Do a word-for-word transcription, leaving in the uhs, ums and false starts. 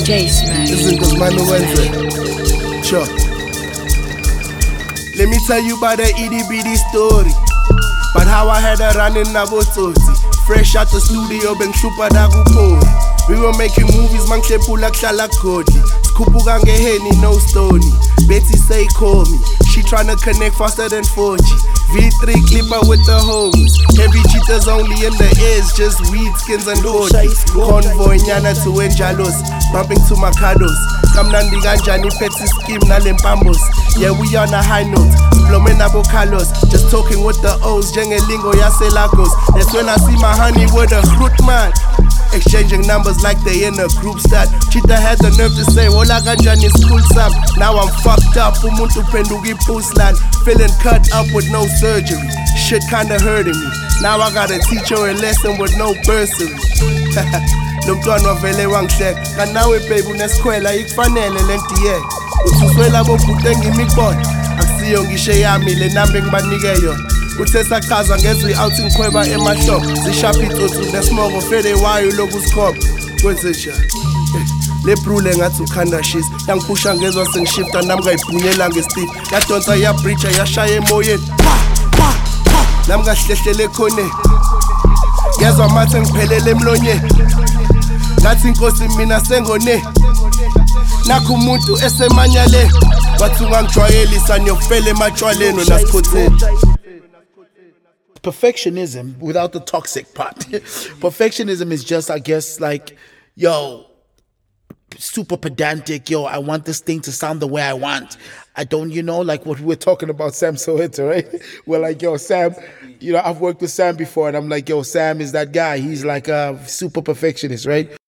Jace, man. Isn't this man Wednesday? Sure. Let me tell you about the itty bitty story. But how I had a run in Nabototi. Fresh out the studio, been super dagupori. We were making movies, man, Klepula Kala Kodi. Skupuga Ngeheni, no stony. Betty say call me. She tryna connect faster than four G. V three clipper with the homies. Heavy cheaters only in the ears, just weed skins and forty. Convoy nyana to Enjalos, bumping to Makados. Kamnandi ganjani petty scheme na lempambos. Yeah, we on a high note. Splomena bocalos, just talking with the O's. Jengelingo yase lagos. That's when I see my honey with a fruit man. Exchanging numbers like they in a group stat. Cheetah had the nerve to say, Ola ganjani school sam. Now I'm fucked up, umuntu pendugi puslan. Feeling cut up with no surgery. Shit kinda hurting me. Now I gotta teach her a lesson with no bursary. Lomntwana vele wangihleka kanawe baby uneskhwela ikufanele lentiye uthuswela bobhuti engimibona akusiyo ngisho yami le number engibanike yona uthe saqhaza ngezwe i-out ngikhweba emashop zishapha itsotsi nesimoko fede wayo lokusikhopha kwenze njani le brule ngathi ukhanda shisa yangiphusha ngezwa sengishifta nami ngayibhunyela ngesteve yadonsa yabreacher yashaya emoyeni nami ngahlehlele khoneni yazwa amathe ngiphelele emlonyeni ngathi inkosi mina sengone nakho umuntu esemanyale wathi ungangijwayelisa niyofela ematshwaleni nasikhotheni. Perfectionism without the toxic part. Perfectionism is just, I guess, like, yo, super pedantic. Yo, I want this thing to sound the way I want. I don't, you know, like what we were talking about Sam Soweto, right? We're like, yo, Sam, you know, I've worked with Sam before, and I'm like, yo, Sam is that guy. He's like a super perfectionist, right?